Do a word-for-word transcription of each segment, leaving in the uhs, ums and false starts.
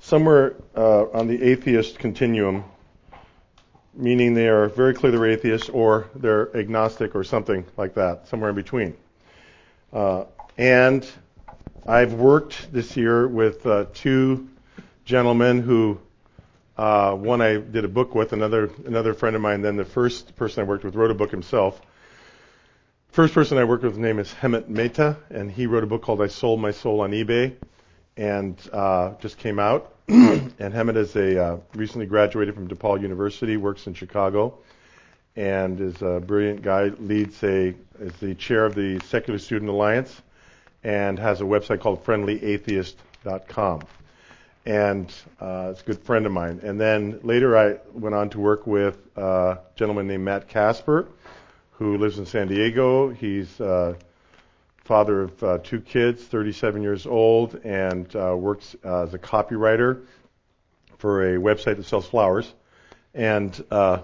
somewhere uh, on the atheist continuum, meaning they are very clear they're atheists or they're agnostic or something like that, somewhere in between. Uh, and I've worked this year with uh, two gentlemen who, uh, one I did a book with, another another friend of mine, then the first person I worked with wrote a book himself. First person I worked with, his name is Hemant Mehta, and he wrote a book called I Sold My Soul on eBay, and uh, just came out. And Hemant is a uh, recently graduated from DePaul University, works in Chicago, and is a brilliant guy, leads a, is the chair of the Secular Student Alliance, and has a website called friendly atheist dot com. And uh, it's a good friend of mine. And then later I went on to work with a gentleman named Matt Casper, who lives in San Diego. He's uh, father of uh, two kids, thirty-seven years old, and uh, works uh, as a copywriter for a website that sells flowers. And uh,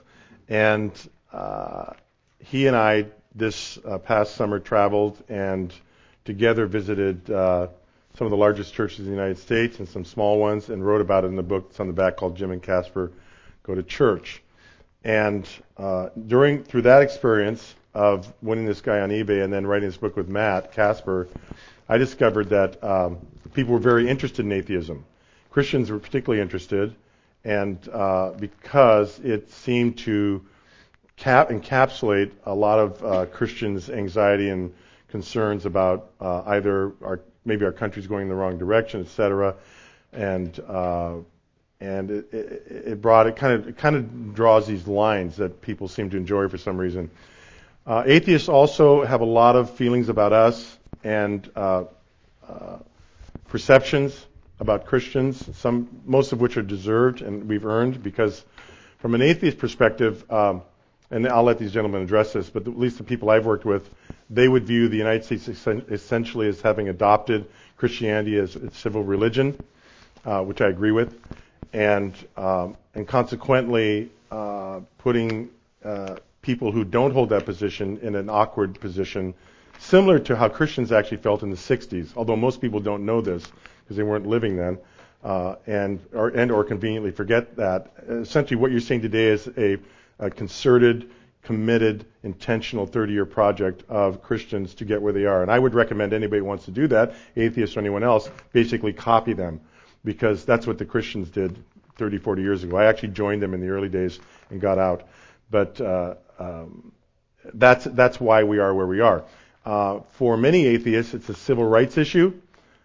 and uh, he and I this uh, past summer traveled and together visited uh, some of the largest churches in the United States and some small ones, and wrote about it in the book that's on the back called Jim and Casper Go to Church. And uh, during through that experience of winning this guy on eBay and then writing this book with Matt Casper, I discovered that um, people were very interested in atheism. Christians were particularly interested, and uh, because it seemed to cap- encapsulate a lot of uh, Christians' anxiety and concerns about uh, either our maybe our country's going in the wrong direction, et cetera, and uh, and it, it, it brought it kind of it kind of draws these lines that people seem to enjoy for some reason. Uh, atheists also have a lot of feelings about us and uh, uh, perceptions about Christians, some most of which are deserved and we've earned, because from an atheist perspective, um, and I'll let these gentlemen address this, but at least the people I've worked with, they would view the United States essentially as having adopted Christianity as a civil religion, uh, which I agree with, and um, and consequently uh, putting uh, people who don't hold that position in an awkward position, similar to how Christians actually felt in the sixties, although most people don't know this because they weren't living then, uh, and or and or conveniently forget that. Essentially, what you're seeing today is a, a concerted, committed, intentional thirty-year project of Christians to get where they are. And I would recommend anybody who wants to do that, atheists or anyone else, basically copy them, because that's what the Christians did thirty, forty years ago. I actually joined them in the early days and got out. But uh, um, that's that's why we are where we are. Uh, for many atheists, it's a civil rights issue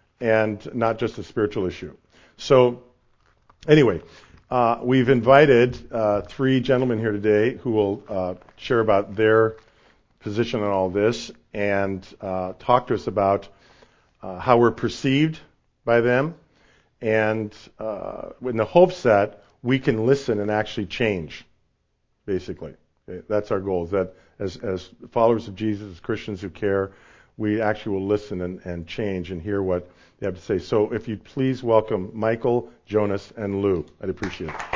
and not just a spiritual issue. So anyway, uh, we've invited uh, three gentlemen here today who will uh, share about their position on all this and uh, talk to us about uh, how we're perceived by them, and uh, in the hopes that we can listen and actually change, basically. Okay? That's our goal, is that as, as followers of Jesus, as Christians who care, we actually will listen and, and change and hear what they have to say. So if you'd please welcome Michael, Jonas, and Lou. I'd appreciate it.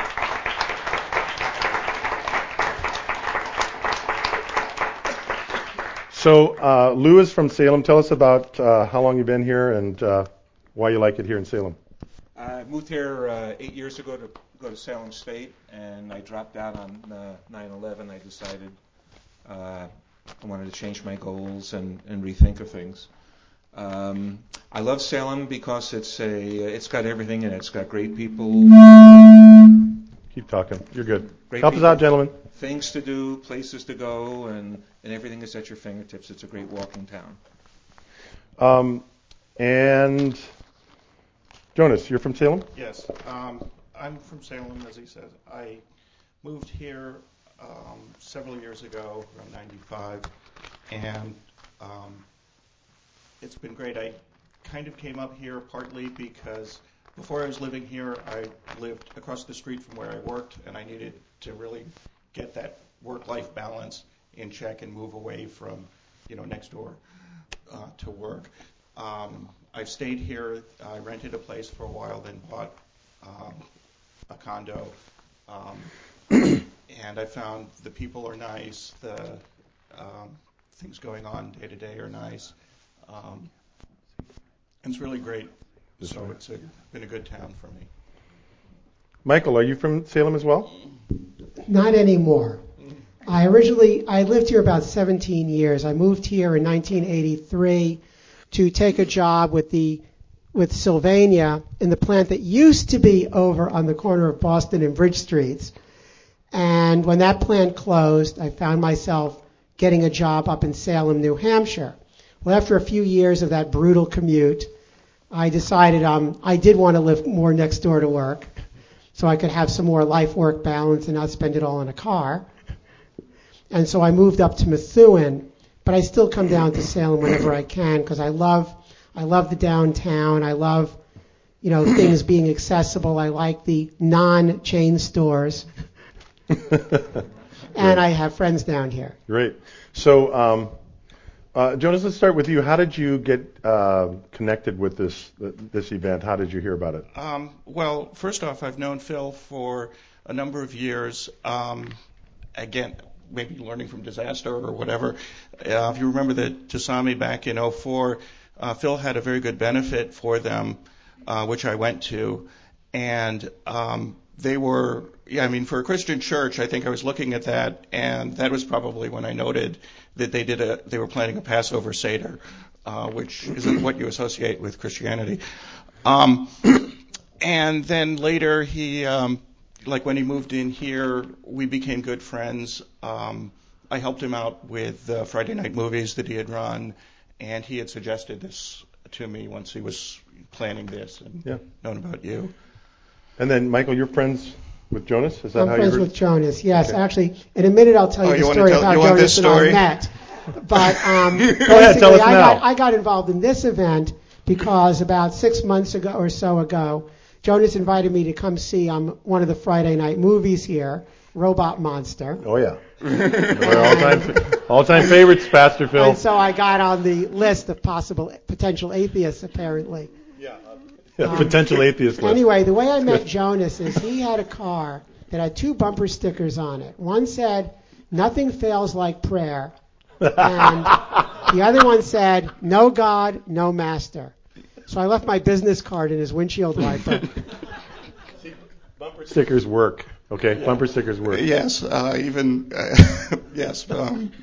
So uh, Lou is from Salem. Tell us about uh, how long you've been here and uh, why you like it here in Salem. I moved here uh, eight years ago to go to Salem State, and I dropped out on uh, nine eleven. I decided uh, I wanted to change my goals and, and rethink of things. Um, I love Salem because it's a it's got everything in it. It's got great people. Keep talking. You're good. Great Help people, us out, gentlemen. Things to do, places to go, and, and everything is at your fingertips. It's a great walking town. Um, and Jonas, you're from Salem? Yes. Um, I'm from Salem, as he says. I moved here um, several years ago, around ninety-five, and um, it's been great. I kind of came up here partly because before I was living here, I lived across the street from where I worked, and I needed to really get that work-life balance in check and move away from, you know, next door uh, to work. Um, I've stayed here. I rented a place for a while, then bought um, a condo, um, and I found the people are nice. The um, things going on day to day are nice. Um, and it's really great Just so it's a, been a good town for me. Michael, are you from Salem as well? Not anymore. I originally, I lived here about seventeen years. I moved here in nineteen eighty-three to take a job with the with Sylvania in the plant that used to be over on the corner of Boston and Bridge Streets. And when that plant closed, I found myself getting a job up in Salem, New Hampshire. Well, after a few years of that brutal commute, I decided um, I did want to live more next door to work so I could have some more life-work balance and not spend it all in a car. And so I moved up to Methuen, but I still come down to Salem whenever I can because I love I love the downtown. I love, you know, things being accessible. I like the non-chain stores. And I have friends down here. Great. So, um, uh, Jonas, let's start with you. How did you get uh, connected with this this event? How did you hear about it? Um, well, first off, I've known Phil for a number of years. Um, again, maybe learning from disaster or whatever. Uh, if you remember the Tusami back in oh four, uh, Phil had a very good benefit for them, uh, which I went to, and um, they were, yeah, I mean, for a Christian church, I think I was looking at that, and that was probably when I noted that they did a, they were planning a Passover Seder, uh, which isn't what you associate with Christianity. Um, and then later he, um, like when he moved in here, we became good friends. Um, I helped him out with uh, Friday night movies that he had run, and he had suggested this to me once he was planning this and Yeah. known about you. And then, Michael, you're friends with Jonas? Is that I'm how friends you heard? with Jonas, yes. Okay. Actually, in a minute I'll tell you Oh, the you wanna story tell- of how you want Jonas this and I story? met. But um, Go ahead, basically, tell us I, now. got, I got involved in this event because about six months ago or so ago, Jonas invited me to come see um, one of the Friday night movies here, Robot Monster. Oh, yeah. They're all-time, all-time favorites, Pastor Phil. And so I got on the list of possible potential atheists, apparently. Yeah, potential atheist list. Anyway, the way I met Jonas is he had a car that had two bumper stickers on it. One said, "Nothing fails like prayer," and the other one said, "No God, no master." So I left my business card in his windshield wiper. Bumper stickers work. Okay, yeah. Bumper stickers work. Yes, uh, even uh, yes. Um,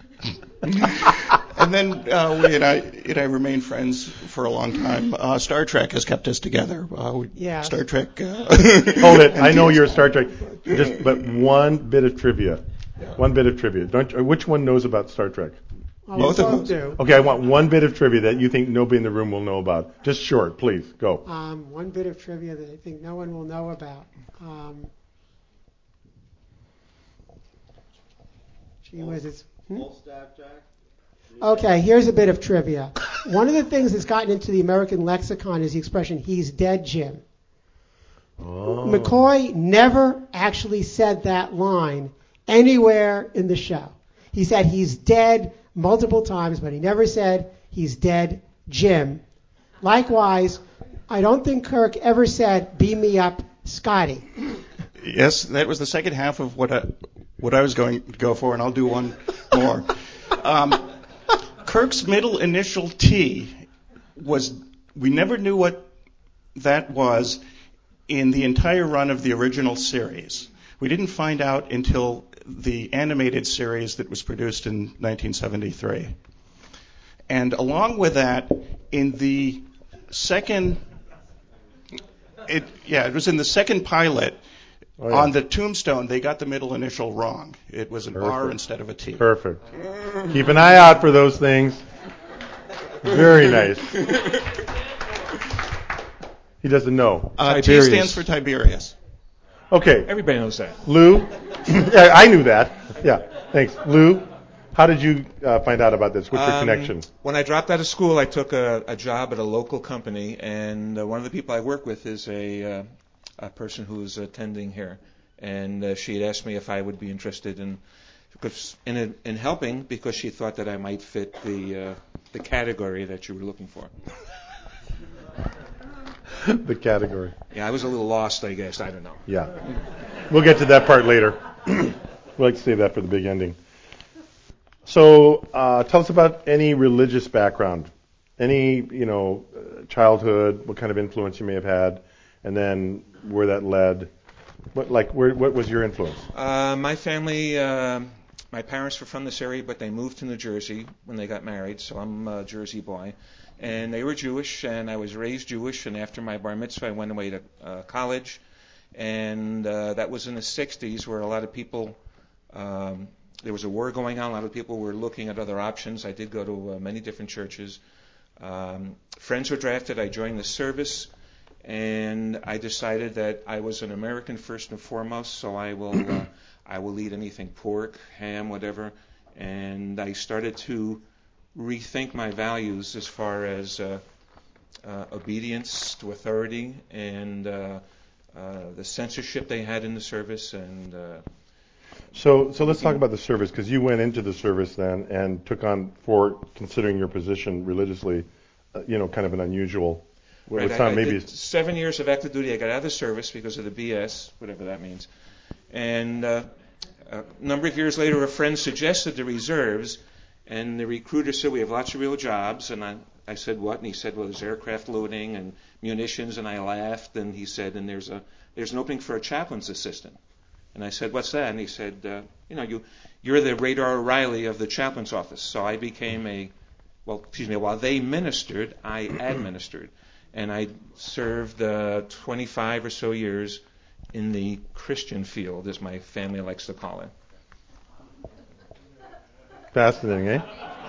and then uh, we and I and I remained friends for a long time. Uh, Star Trek has kept us together. Uh, we, yeah. Star Trek. Uh, Hold it. I know you're Star Trek. Just but one bit of trivia. One bit of trivia. Don't. Which one knows about Star Trek? Well, Both of them do. Okay, I want one bit of trivia that you think nobody in the room will know about. Just short, please. Go. Um, one bit of trivia that I think no one will know about. Um, gee whiz, it's... Hmm? Okay, here's a bit of trivia. One of the things that's gotten into the American lexicon is the expression, "he's dead, Jim." Oh. McCoy never actually said that line anywhere in the show. He said he's dead multiple times, but he never said he's dead, Jim. Likewise, I don't think Kirk ever said, "beam me up, Scotty." Yes, that was the second half of what I, what I was going to go for, and I'll do one more. Um, Kirk's middle initial T was, we never knew what that was in the entire run of the original series. We didn't find out until the animated series that was produced in nineteen seventy-three. And along with that, in the second, it, yeah, it was in the second pilot, oh, yeah. On the tombstone, they got the middle initial wrong. It was an Perfect. R instead of a T. Perfect. Keep an eye out for those things. Very nice. He doesn't know. Uh, T stands for Tiberius. Okay. Everybody knows that. Lou? Yeah, I knew that. Yeah, thanks. Lou, how did you uh, find out about this? What's your um, connection? When I dropped out of school, I took a, a job at a local company, and uh, one of the people I work with is a, uh, a person who's attending here. And uh, she had asked me if I would be interested in in, in helping because she thought that I might fit the uh, the category that you were looking for. The category. Yeah, I was a little lost, I guess. I don't know. Yeah. We'll get to that part later. We'd like to save that for the big ending. So uh, tell us about any religious background any, you know, uh, childhood, what kind of influence you may have had, and then where that led. What, like, where, what was your influence? Uh, my family, uh, my parents were from this area, but they moved to New Jersey when they got married, so I'm a Jersey boy. And they were Jewish, and I was raised Jewish, and after my bar mitzvah, I went away to uh, college. And uh, that was in the sixties, where a lot of people, um, there was a war going on, a lot of people were looking at other options. I did go to uh, many different churches. Um, friends were drafted, I joined the service, and I decided that I was an American first and foremost, so I will uh, I will eat anything, pork, ham, whatever. And I started to rethink my values as far as uh, uh, obedience to authority and uh, uh, the censorship they had in the service. And uh, so, so let's talk about the service, because you went into the service then and took on, for considering your position religiously, uh, you know, kind of an unusual. Well, right, it's not I, maybe I did seven years of active duty. I got out of the service because of the B S, whatever that means. And uh, a number of years later, a friend suggested the reserves, and the recruiter said, we have lots of real jobs. And I, I said, what? And he said, well, there's aircraft loading and munitions. And I laughed, and he said, and there's a there's an opening for a chaplain's assistant. And I said, what's that? And he said, uh, you know, you, you're the Radar O'Reilly of the chaplain's office. So I became a, well, excuse me, while they ministered, I administered. And I served uh, twenty-five or so years in the Christian field, as my family likes to call it. fascinating, eh?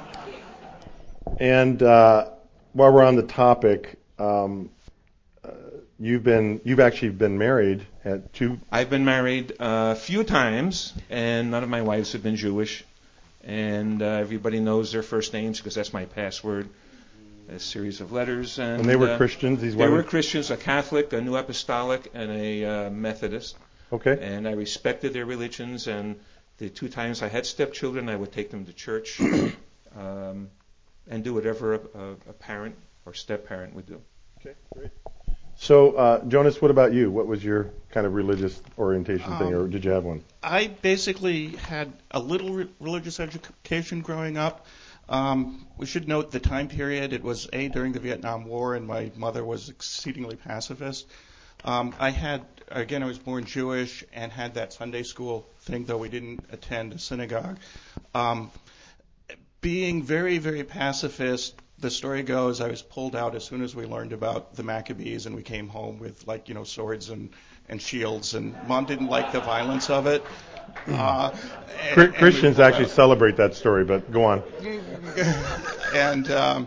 And uh, while we're on the topic, um, uh, you've been you've actually been married at two. I've been married a few times, and none of my wives have been Jewish. And uh, everybody knows their first names because that's my password. A series of letters, and, And they were uh, Christians. These they women? were Christians, a Catholic, a New Apostolic, and a uh, Methodist. Okay. And I respected their religions. And the two times I had stepchildren, I would take them to church um, and do whatever a, a, a parent or step-parent would do. Okay, great. So, uh, Jonas, what about you? What was your kind of religious orientation thing, or Um, did you have one? I basically had a little re- religious education growing up. Um, we should note the time period. It was A, during the Vietnam War, and my mother was exceedingly pacifist. Um, I had, again, I was born Jewish and had that Sunday school thing, though we didn't attend a synagogue. Um, being very, very pacifist, the story goes I was pulled out as soon as we learned about the Maccabees, and we came home with, like, you know, swords and, and shields, and Mom didn't like the violence of it. Uh, Cr- and, Christians and actually celebrate that story, but go on. and um,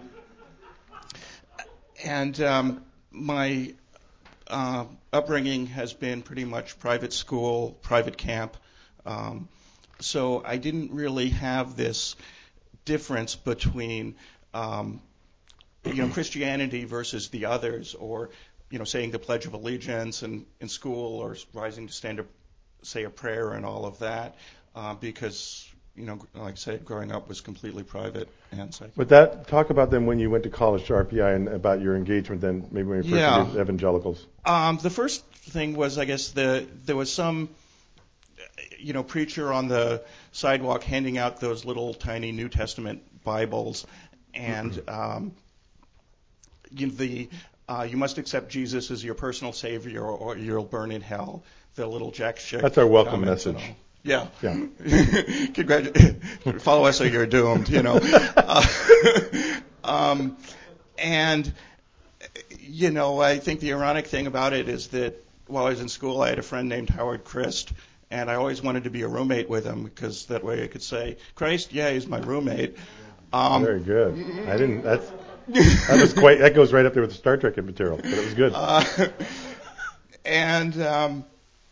and um, my uh, upbringing has been pretty much private school, private camp. Um, so I didn't really have this difference between um, you know Christianity versus the others, or you know saying the Pledge of Allegiance in, in school, or rising to stand up, say a prayer, and all of that, uh, because you know, like I said, growing up was completely private and secular. But that talk about them when you went to college to R P I and about your engagement then, maybe when you first Yeah. engaged evangelicals. Um, the first thing was, I guess, the there was some, you know, preacher on the sidewalk handing out those little tiny New Testament Bibles, and um, you know, the uh, you must accept Jesus as your personal Savior, or, or you'll burn in hell. The little Jack Schick. That's our welcome comments and message. all. Yeah. Yeah. Congratulations. Follow us or you're doomed, you know. Uh, um, and, you know, I think the ironic thing about it is that while I was in school, I had a friend named Howard Christ, and I always wanted to be a roommate with him because that way I could say, Christ, yeah, he's my roommate. Um, Very good. I didn't, that's, that was quite, that goes right up there with the Star Trek material, but it was good. Uh, and, um,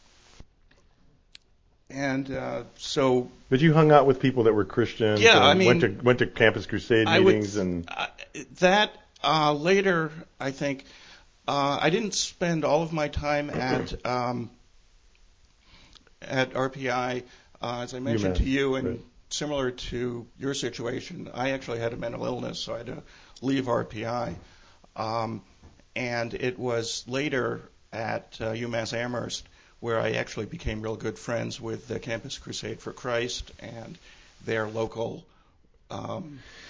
And uh, so. But you hung out with people that were Christians. Yeah, and I mean, went to went to Campus Crusade I meetings would, and uh, that uh, later. I think uh, I didn't spend all of my time at um, at R P I, uh, as I mentioned UMass, to you, and right. similar to your situation. I actually had a mental illness, so I had to leave R P I, um, and it was later at uh, UMass Amherst where I actually became real good friends with the Campus Crusade for Christ and their local um,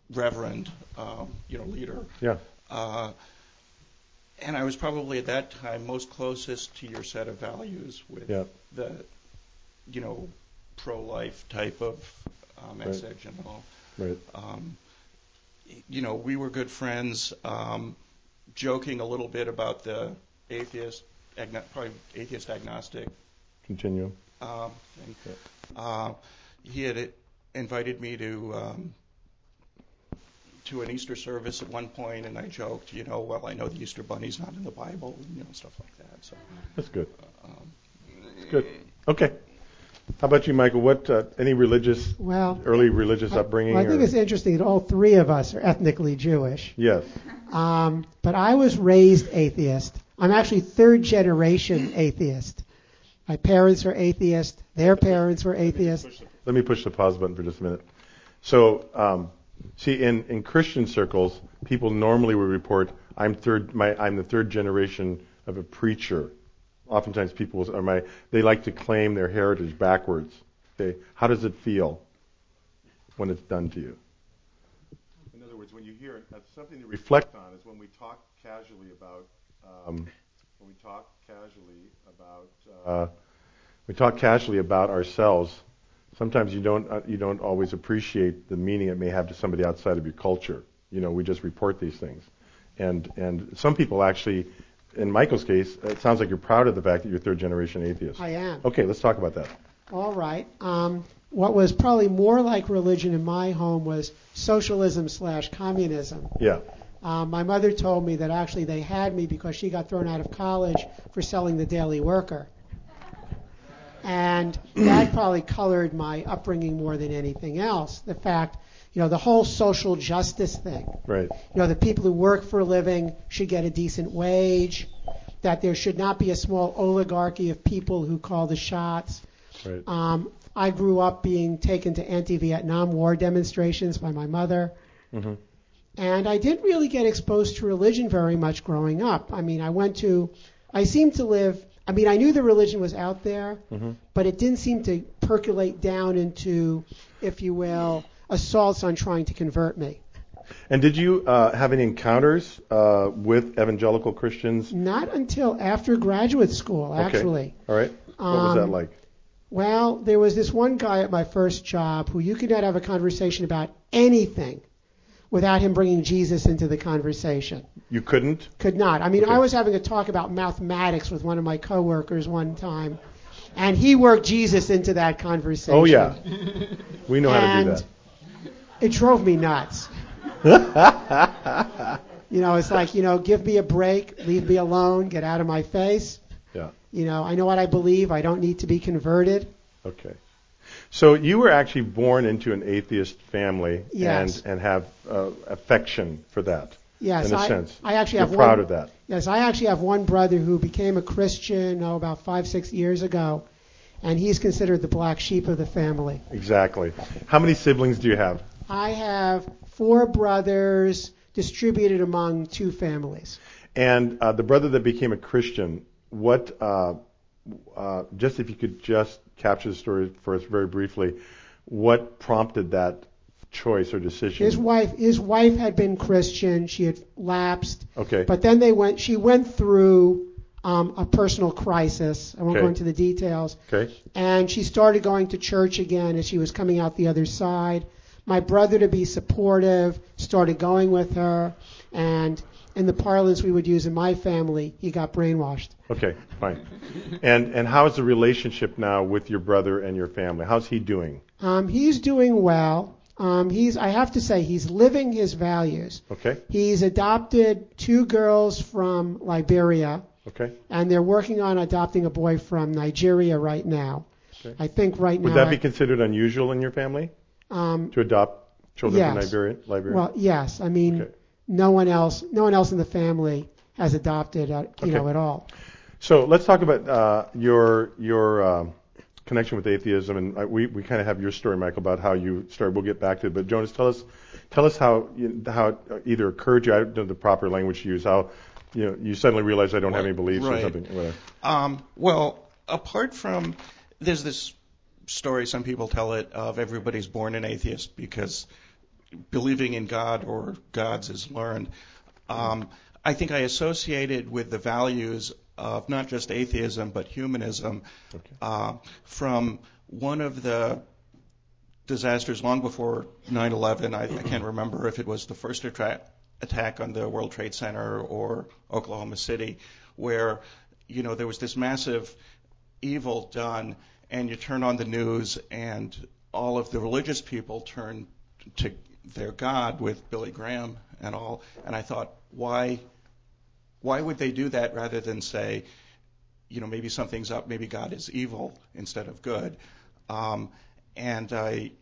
reverend, um, you know, leader. Yeah. Uh, and I was probably at that time most closest to your set of values with Yeah. the, you know, pro-life type of uh, message and all. Right. Um, you know, we were good friends, um, joking a little bit about the atheist, agno- probably atheist agnostic Continuum. um, thing. Uh, he had invited me to um, to an Easter service at one point, and I joked, you know, well, I know the Easter Bunny's not in the Bible, you know, stuff like that. So That's good. um, Good. Okay. How about you, Michael? What uh, any religious, Well, early religious upbringing? well, I think or? it's interesting that all three of us are ethnically Jewish. Yes. Um, but I was raised atheist. I'm actually third generation atheist. My parents are atheist. Their parents were atheist. Let me push the pause button for just a minute. So, um, see, in, in Christian circles, people normally would report, "I'm third. My, I'm the third generation of a preacher." Oftentimes, people are my. They like to claim their heritage backwards. Okay, how does it feel when it's done to you? In other words, when you hear it, that's something to reflect on. Is when we talk casually about. Um, when we talk casually about. Uh, we talk casually about ourselves. Sometimes you don't uh, you don't always appreciate the meaning it may have to somebody outside of your culture. You know, we just report these things, and and some people actually, in Michael's case, it sounds like you're proud of the fact that you're third generation atheist. I am. Okay, let's talk about that. All right. Um, what was probably more like religion in my home was socialism slash communism. Yeah. Um, my mother told me that actually they had me because she got thrown out of college for selling the Daily Worker. And that probably colored my upbringing more than anything else. The fact, you know, the whole social justice thing. Right. You know, the people who work for a living should get a decent wage, that there should not be a small oligarchy of people who call the shots. Right. Um, I grew up being taken to anti-Vietnam War demonstrations by my mother. Mm-hmm. And I didn't really get exposed to religion very much growing up. I mean, I went to, I seemed to live, I mean, I knew the religion was out there, Mm-hmm. but it didn't seem to percolate down into, if you will, assaults on trying to convert me. And did you uh, have any encounters uh, with evangelical Christians? Not until after graduate school, actually. Okay. All right. What was that Um, like? Well, there was this one guy at my first job who you could not have a conversation about anything without him bringing Jesus into the conversation. You couldn't? Could not. I mean, Okay. I was having a talk about mathematics with one of my coworkers one time, and he worked Jesus into that conversation. Oh, yeah. We know how to do And that. it drove me nuts. You know, it's like, you know, give me a break, leave me alone, get out of my face. Yeah. You know, I know what I believe. I don't need to be converted. Okay. So you were actually born into an atheist family Yes. and, and have uh, affection for that. Yes, in a I, sense. I actually You're have proud one, of that. Yes, I actually have one brother who became a Christian, oh, about five, six years ago, and he's considered the black sheep of the family. Exactly. How many siblings do you have? I have four brothers distributed among two families. And uh, the brother that became a Christian, what, uh, uh, just if you could just capture the story for us very briefly, what prompted that choice or decision? His wife, his wife had been Christian. She had lapsed. Okay. But then they went. She went through um, a personal crisis. I won't Okay. go into the details. Okay. And she started going to church again as she was coming out the other side. My brother, to be supportive, started going with her, and in the parlance we would use in my family, he got brainwashed. Okay, fine. And and how is the relationship now with your brother and your family? How's he doing? Um, he's doing well. Um, he's, I have to say, he's living his values. Okay. He's adopted two girls from Liberia, Okay. and they're working on adopting a boy from Nigeria right now. Okay. I think right Would now. that be considered unusual in your family um, to adopt children from Yes. Liberia? Liberia? well, yes. I mean, Okay. no one else, no one else in the family has adopted, uh, you Okay. know, at all. So let's talk about uh, your your um, connection with atheism, and uh, we we kind of have your story, Michael, about how you started. We'll get back to it, but Jonas, tell us tell us how you, how it either occurred to you. I don't know the proper language to use. How you know you suddenly realized I don't have any beliefs or Right. something. Whatever. Um, well, apart from, there's this story, some people tell it, of everybody's born an atheist because believing in God or gods is learned. Um, I think I associated with the values of not just atheism but humanism Okay. uh, from one of the disasters long before nine eleven. I, I can't remember if it was the first attra- attack on the World Trade Center or Oklahoma City, where, you know, there was this massive evil done, and you turn on the news and all of the religious people turn to their God with Billy Graham and all. And I thought, why, why would they do that rather than say, you know, maybe something's up, maybe God is evil instead of good. Um, and I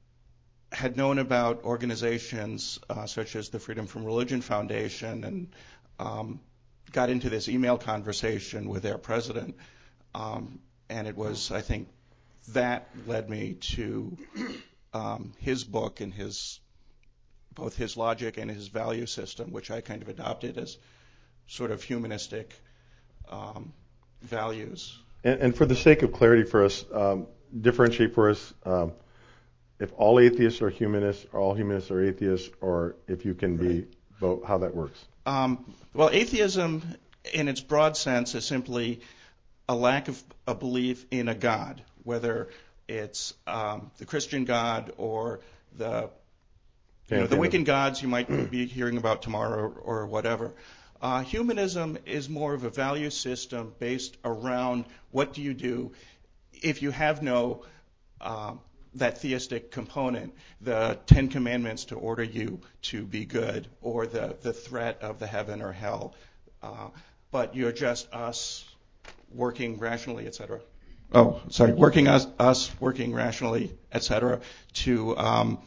had known about organizations uh, such as the Freedom from Religion Foundation, and um, got into this email conversation with their president. Um, and it was, I think, that led me to um, his book and his both his logic and his value system, which I kind of adopted as sort of humanistic um, values. And, and for the sake of clarity for us, um, differentiate for us um, if all atheists are humanists, or all humanists are atheists, or if you can be Right. both, how that works. Um, well, atheism, in its broad sense, is simply a lack of a belief in a God, whether it's um, the Christian God or the you know the Wiccan gods you might be hearing about tomorrow or, or whatever. Uh, humanism is more of a value system based around what do you do if you have no um, that theistic component, the Ten Commandments to order you to be good, or the, the threat of the heaven or hell. Uh, but you're just us working rationally, et cetera. Oh, sorry, working us, us working rationally, et cetera, to um,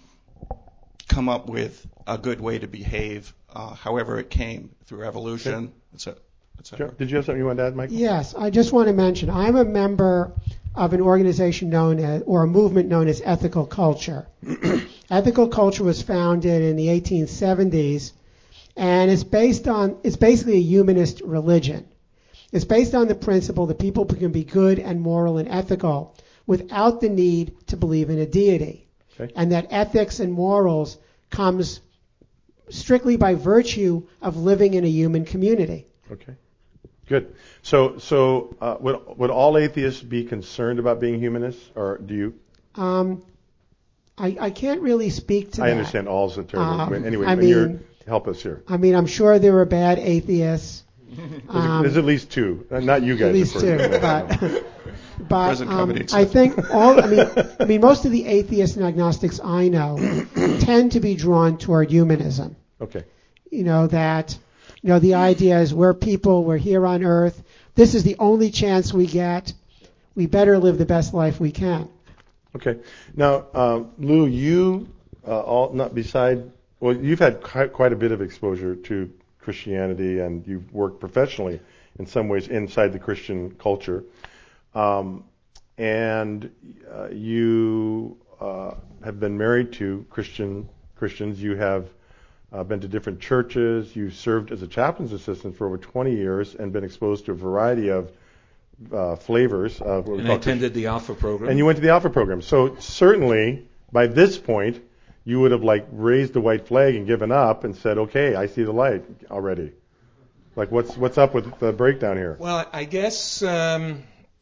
come up with a good way to behave, uh, however it came through evolution, et cetera. Et cetera. Sure. Did you have something you wanted to add, Michael? Yes, I just want to mention I'm a member of an organization known as, or a movement known as Ethical Culture. Ethical Culture was founded in the eighteen seventies, and it's based on, it's basically a humanist religion. It's based on the principle that people can be good and moral and ethical without the need to believe in a deity. Okay. And that ethics and morals comes strictly by virtue of living in a human community. Okay. Good. So, so uh, would would all atheists be concerned about being humanists, or do you? Um, I, I can't really speak to I that. understand all is a term. Um, anyway, I and mean- you're, help us here. I mean, I'm sure there are bad atheists. There's, Um, there's at least two. Uh, not you guys. At least of two, course. but but Present um, company I accepted. think all. I mean, I mean, most of the atheists and agnostics I know tend to be drawn toward humanism. Okay. You know that. You know the idea is we're people. We're here on Earth. This is the only chance we get. We better live the best life we can. Okay. Now, um, Lou, you uh, all not beside. Well, you've had quite, quite a bit of exposure to Christianity, and you've worked professionally in some ways inside the Christian culture. Um, and uh, you uh, have been married to Christian Christians. You have uh, been to different churches. You served as a chaplain's assistant for over twenty years and been exposed to a variety of uh, flavors of what we And call I attended the Alpha program. And you went to the Alpha program. So certainly, by this point, you would have like raised the white flag and given up and said, "Okay, I see the light already." Like, what's what's up with the breakdown here? Well, I guess um,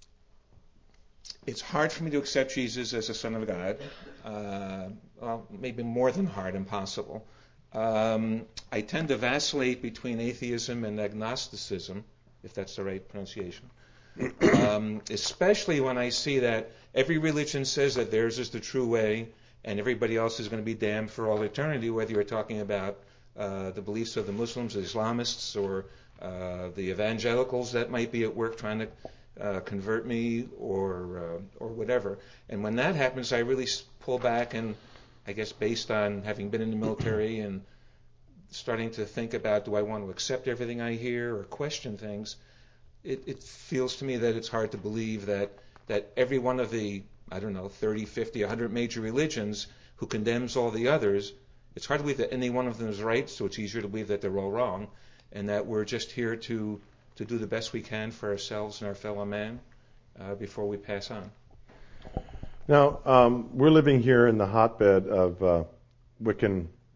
it's hard for me to accept Jesus as a son of God. Uh, well, maybe more than hard, impossible. Um, I tend to vacillate between atheism and agnosticism, if that's the right pronunciation. Um, especially when I see that every religion says that theirs is the true way, and everybody else is going to be damned for all eternity, whether you're talking about uh, the beliefs of the Muslims, the Islamists, or uh, the evangelicals that might be at work trying to uh, convert me, or uh, or whatever. And when that happens, I really pull back, and I guess based on having been in the military and starting to think about, do I want to accept everything I hear or question things, it, it feels to me that it's hard to believe that that every one of the, I don't know, thirty, fifty, one hundred major religions who condemns all the others, it's hard to believe that any one of them is right, so it's easier to believe that they're all wrong, and that we're just here to, to do the best we can for ourselves and our fellow man uh, before we pass on. Now, um, we're living here in the hotbed of uh, Wiccan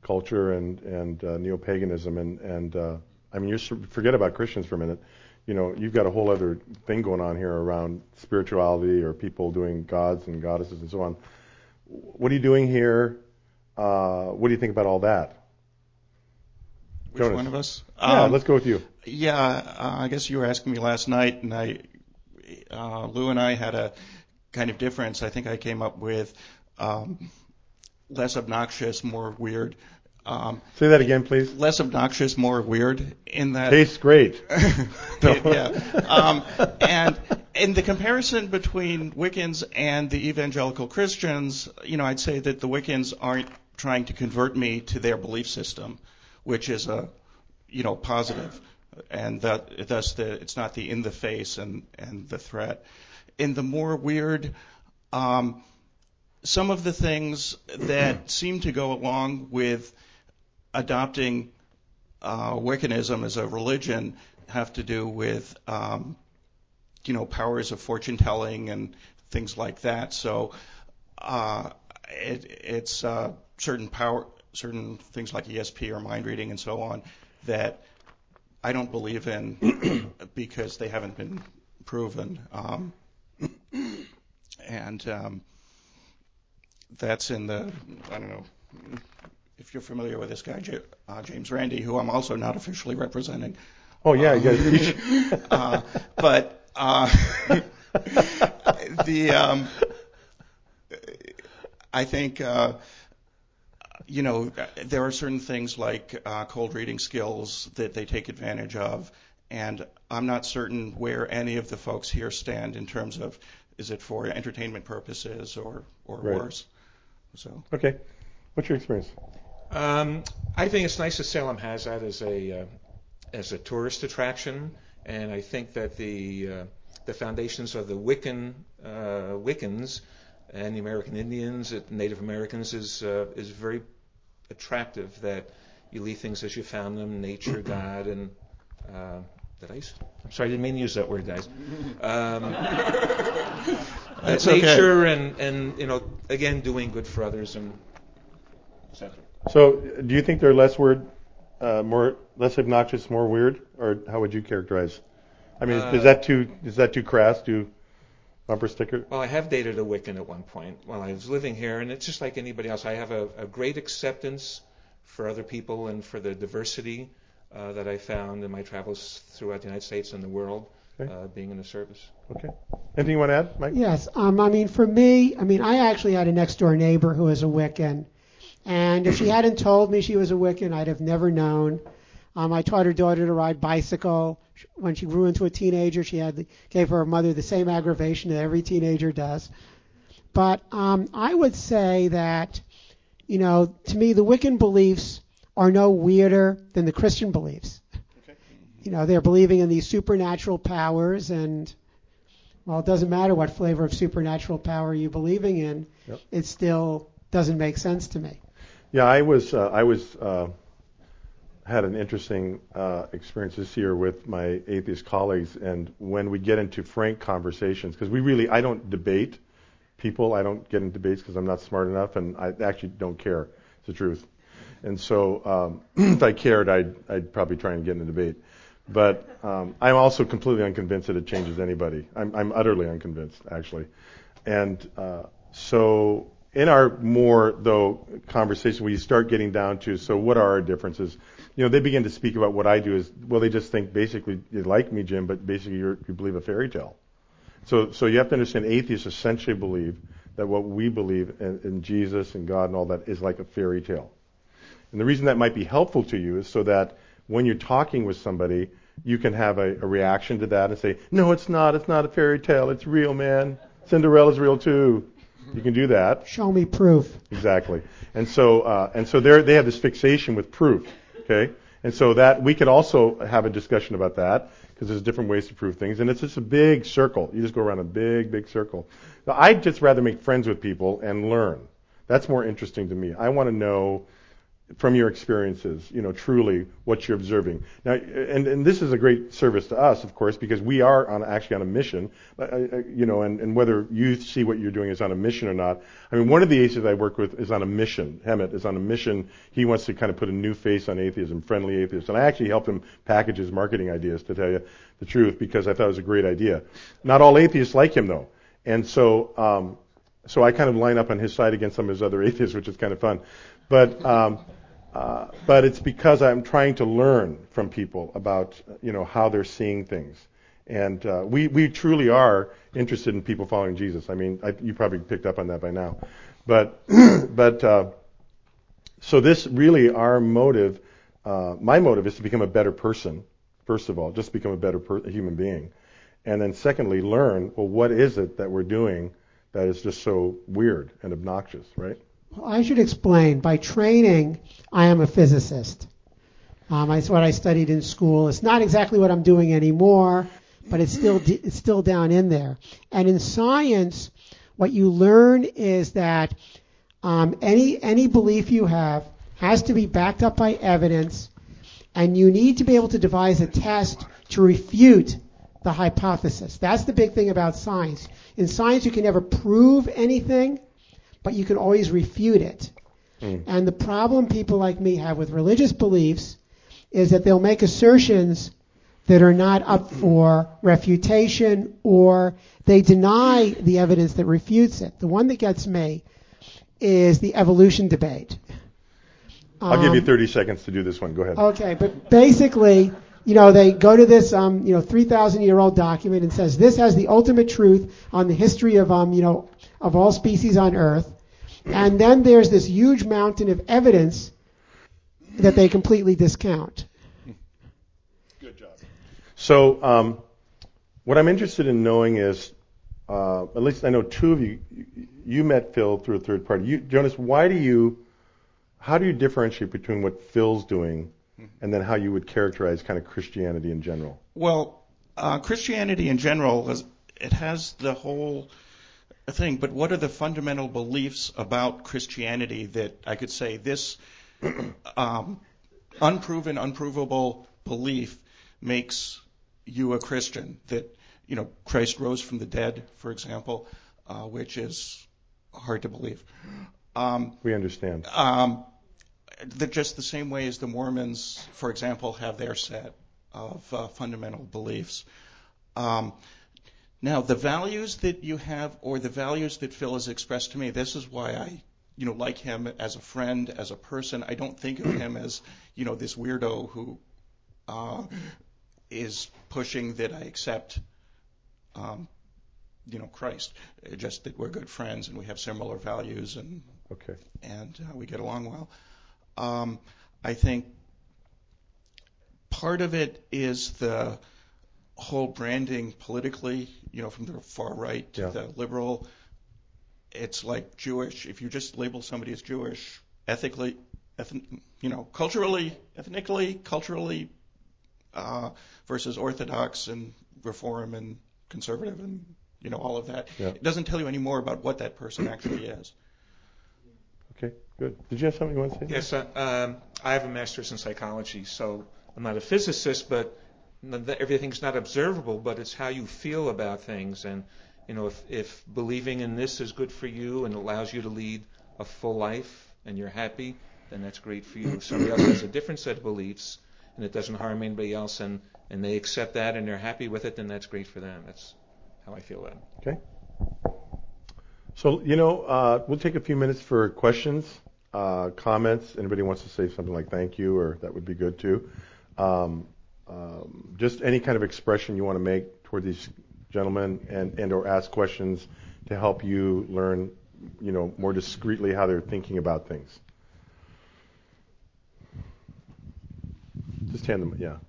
culture and and uh, neo-paganism, and and uh, I mean, you forget about Christians for a minute. You know, you've got a whole other thing going on here around spirituality or people doing gods and goddesses and so on. What are you doing here? Uh, what do you think about all that? Which Jonas. one of us? Yeah, Um, let's go with you. Yeah, uh, I guess you were asking me last night, and I, uh, Lou and I had a kind of difference. I think I came up with um, less obnoxious, more weird. Um, Say that again, please. less obnoxious, more weird. In that Tastes great. yeah. Um, and in the comparison between Wiccans and the evangelical Christians, you know, I'd say that the Wiccans aren't trying to convert me to their belief system, which is a, you know, positive, and that thus the it's not the in the face and and the threat. In the more weird, um, some of the things that seem to go along with adopting uh, Wiccanism as a religion have to do with, um, you know, powers of fortune telling and things like that. So uh, it, it's uh, certain power, certain things like E S P or mind reading and so on that I don't believe in because they haven't been proven. Um, and um, that's in the, I don't know, if you're familiar with this guy, J- uh, James Randi, who I'm also not officially representing. Oh yeah, uh, you guys. uh, but uh, the um, I think uh, you know there are certain things like uh, cold reading skills that they take advantage of, and I'm not certain where any of the folks here stand in terms of is it for entertainment purposes or or Right. worse. So Okay, what's your experience? Um, I think it's nice that Salem has that as a uh, as a tourist attraction, and I think that the uh, the foundations of the Wiccan uh, Wiccans and the American Indians, uh, Native Americans, is uh, is very attractive. That you leave things as you found them, nature, God, and uh, did I? s- I'm sorry, I didn't mean to use that word, guys. Um, That's nature and and you know again doing good for others and et cetera. So, do you think they're less weird, uh, more less obnoxious, more weird, or how would you characterize? I mean, is, Uh, is that too is that too crass, too bumper sticker? Well, I have dated a Wiccan at one point while I was living here, and it's just like anybody else. I have a, a great acceptance for other people and for the diversity uh, that I found in my travels throughout the United States and the world, Okay. uh, being in the service. Okay. Anything you want to add, Mike? Yes. Um, I mean, for me, I mean, I actually had a next door neighbor who was a Wiccan. And if she hadn't told me she was a Wiccan, I'd have never known. Um, I taught her daughter to ride bicycle. When she grew into a teenager, she had the, gave her mother the same aggravation that every teenager does. But um, I would say that, you know, to me, the Wiccan beliefs are no weirder than the Christian beliefs. Okay. You know, they're believing in these supernatural powers, and, well, it doesn't matter what flavor of supernatural power you're believing in. Yep. It still doesn't make sense to me. Yeah, I was uh, I was uh, had an interesting uh, experience this year with my atheist colleagues, and when we get into frank conversations, because we really I don't debate people, I don't get in debates because I'm not smart enough, and I actually don't care. It's the truth. And so um, if I cared, I'd I'd probably try and get in a debate. But um, I'm also completely unconvinced that it changes anybody. I'm I'm utterly unconvinced, actually. And uh, so. In our more, though, conversation, we start getting down to, so what are our differences? You know, they begin to speak about what I do is, well, they just think basically, you like me, Jim, but basically you're, you believe a fairy tale. So so you have to understand atheists essentially believe that what we believe in, in Jesus and God and all that is like a fairy tale. And the reason that might be helpful to you is so that when you're talking with somebody, you can have a, a reaction to that and say, no, it's not, it's not a fairy tale, it's real, man. Cinderella's real too. You can do that. Show me proof. Exactly. And so uh, and so they they have this fixation with proof. Okay. And so that we could also have a discussion about that because there's different ways to prove things, and it's just a big circle. You just go around a big, big circle. Now, I'd just rather make friends with people and learn. That's more interesting to me. I want to know from your experiences, you know, truly what you're observing. Now, and, and this is a great service to us, of course, because we are on actually on a mission, uh, you know, and, and whether you see what you're doing is on a mission or not. I mean, one of the atheists I work with is on a mission. Hemet is on a mission. He wants to kind of put a new face on atheism, friendly atheists. And I actually helped him package his marketing ideas, to tell you the truth, because I thought it was a great idea. Not all atheists like him, though. And so, um, so I kind of line up on his side against some of his other atheists, which is kind of fun. But, um, Uh, but it's because I'm trying to learn from people about, you know, how they're seeing things. And uh, we, we truly are interested in people following Jesus. I mean, I, you probably picked up on that by now. But, but uh, so this really, our motive, uh, my motive is to become a better person, first of all, just become a better per- human being. And then secondly, learn, well, what is it that we're doing that is just so weird and obnoxious, right? Well, I should explain. By training, I am a physicist. Um, it's what I studied in school. It's not exactly what I'm doing anymore, but it's still it's still down in there. And in science, what you learn is that um, any any belief you have has to be backed up by evidence, and you need to be able to devise a test to refute the hypothesis. That's the big thing about science. In science, you can never prove anything, but you can always refute it. Mm. And the problem people like me have with religious beliefs is that they'll make assertions that are not up for refutation, or they deny the evidence that refutes it. The one that gets me is the evolution debate. I'll um, give you thirty seconds to do this one. Go ahead. Okay, but basically, you know, they go to this, um, you know, three thousand year old document and says this has the ultimate truth on the history of, um, you know, of all species on Earth. And then there's this huge mountain of evidence that they completely discount. Good job. So um, what I'm interested in knowing is, uh, at least I know two of you, you met Phil through a third party. You, Jonas, why do you, how do you differentiate between what Phil's doing and then how you would characterize kind of Christianity in general? Well, uh, Christianity in general, is, it has the whole thing, but what are the fundamental beliefs about Christianity that I could say this um, unproven, unprovable belief makes you a Christian? That, you know, Christ rose from the dead, for example, uh, which is hard to believe. Um, we understand. Um, that just the same way as the Mormons, for example, have their set of uh, fundamental beliefs. Um, now, the values that you have, or the values that Phil has expressed to me, this is why I, you know, like him as a friend, as a person. I don't think of him as, you know, this weirdo who uh, is pushing that I accept, um, you know, Christ. Just that we're good friends and we have similar values, and okay, and uh, we get along well. Um, I think part of it is the whole branding politically, you know, from the far right to yeah. the liberal. It's like Jewish. If you just label somebody as Jewish, ethically, ethn- you know, culturally, ethnically, culturally, uh, versus Orthodox and Reform and conservative and, you know, all of that, yeah. it doesn't tell you any more about what that person actually is. Okay, good. Did you have something you want to say? Yes, uh, um, I have a master's in psychology, so I'm not a physicist, but everything's not observable, but it's how you feel about things. And, you know, if, if believing in this is good for you and allows you to lead a full life and you're happy, then that's great for you. If somebody else has a different set of beliefs and it doesn't harm anybody else, and, and they accept that and they're happy with it, then that's great for them. That's how I feel that. Okay. So, you know, uh, we'll take a few minutes for questions, uh, comments. Anybody wants to say something like thank you, or that would be good too. Um, um, just any kind of expression you want to make toward these gentlemen, and, and or ask questions to help you learn, you know, more discreetly how they're thinking about things. Just hand them, yeah.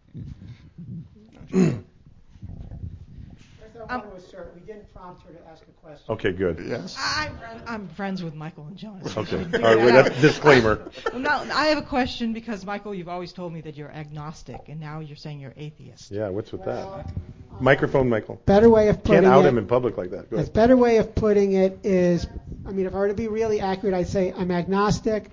Um, we didn't prompt her to ask a question. Okay, good. Yes. I'm, I'm friends with Michael and Jonas. Okay. All right, well, that's disclaimer. Now, I have a question because, Michael, you've always told me that you're agnostic, and now you're saying you're atheist. Yeah, what's with Well, that? Microphone, Michael. Better way of putting Can't out it, him in public like that. Go a ahead. better way of putting it is, I mean, if I were to be really accurate, I'd say I'm agnostic,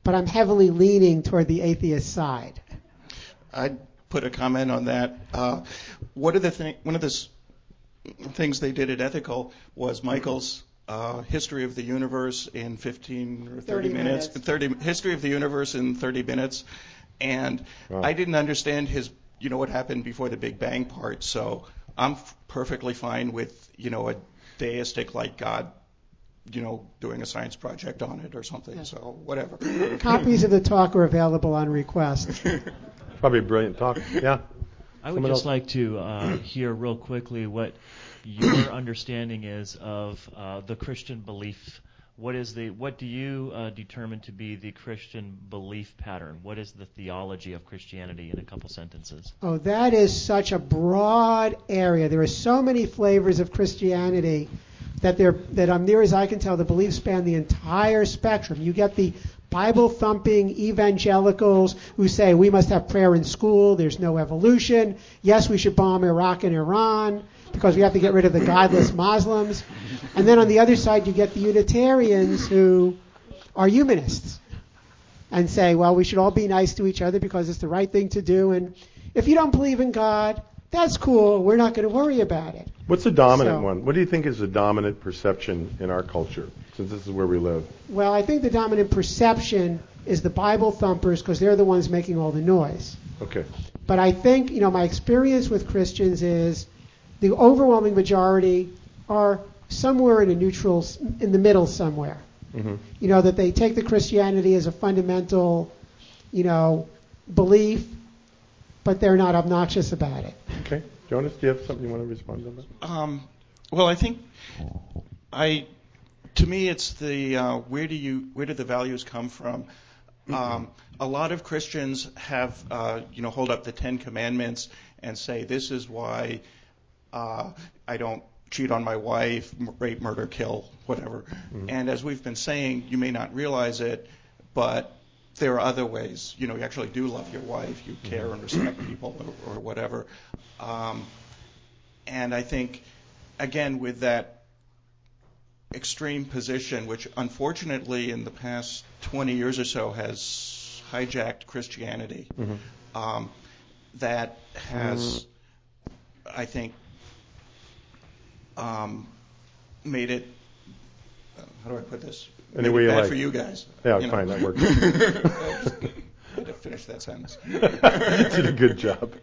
but I'm heavily leaning toward the atheist side. I'd put a comment on that. Uh, what are the thing, one of the s- things they did at Ethical was Michael's uh, History of the Universe in fifteen or thirty, thirty minutes. minutes. thirty History of the Universe in thirty minutes, and Wow. I didn't understand his, you know, what happened before the Big Bang part. So I'm f- perfectly fine with, you know, a deistic like God, you know, doing a science project on it or something. Yes. So whatever. Copies of the talk are available on request. Probably a brilliant talk. Yeah. I would Someone just else? like to uh, hear real quickly what your understanding is of uh, the Christian belief. What is the what do you uh, determine to be the Christian belief pattern? What is the theology of Christianity in a couple sentences? Oh, that is such a broad area. There are so many flavors of Christianity that they're, that um, near as I can tell, the beliefs span the entire spectrum. You get the Bible-thumping evangelicals who say we must have prayer in school, there's no evolution, yes, we should bomb Iraq and Iran because we have to get rid of the godless Muslims. And then on the other side, you get the Unitarians who are humanists and say, well, we should all be nice to each other because it's the right thing to do. And if you don't believe in God, that's cool. We're not going to worry about it. What's the dominant So- one? What do you think is the dominant perception in our culture, since this is where we live? Well, I think the dominant perception is the Bible thumpers because they're the ones making all the noise. Okay. But I think, you know, my experience with Christians is the overwhelming majority are somewhere in a neutral, in the middle somewhere. Mm-hmm. You know, that they take the Christianity as a fundamental, you know, belief, but they're not obnoxious about it. Okay. Jonas, do you have something you want to respond to that? Um, well, I think I, to me, it's the uh, where do you where do the values come from? Um, a lot of Christians have uh, you know hold up the Ten Commandments and say this is why uh, I don't cheat on my wife, m- rape, murder, kill, whatever. Mm-hmm. And as we've been saying, you may not realize it, but there are other ways. You know, you actually do love your wife, you care and respect people, or, or whatever. Um, and I think, again, with that extreme position, which unfortunately in the past twenty years or so has hijacked Christianity, Mm-hmm. um, that has, I think, um, made it. Uh, how do I put this? Any Made way it you bad like. for you guys. Yeah, you know. fine, that works. I had to finish that sentence. You did a good job.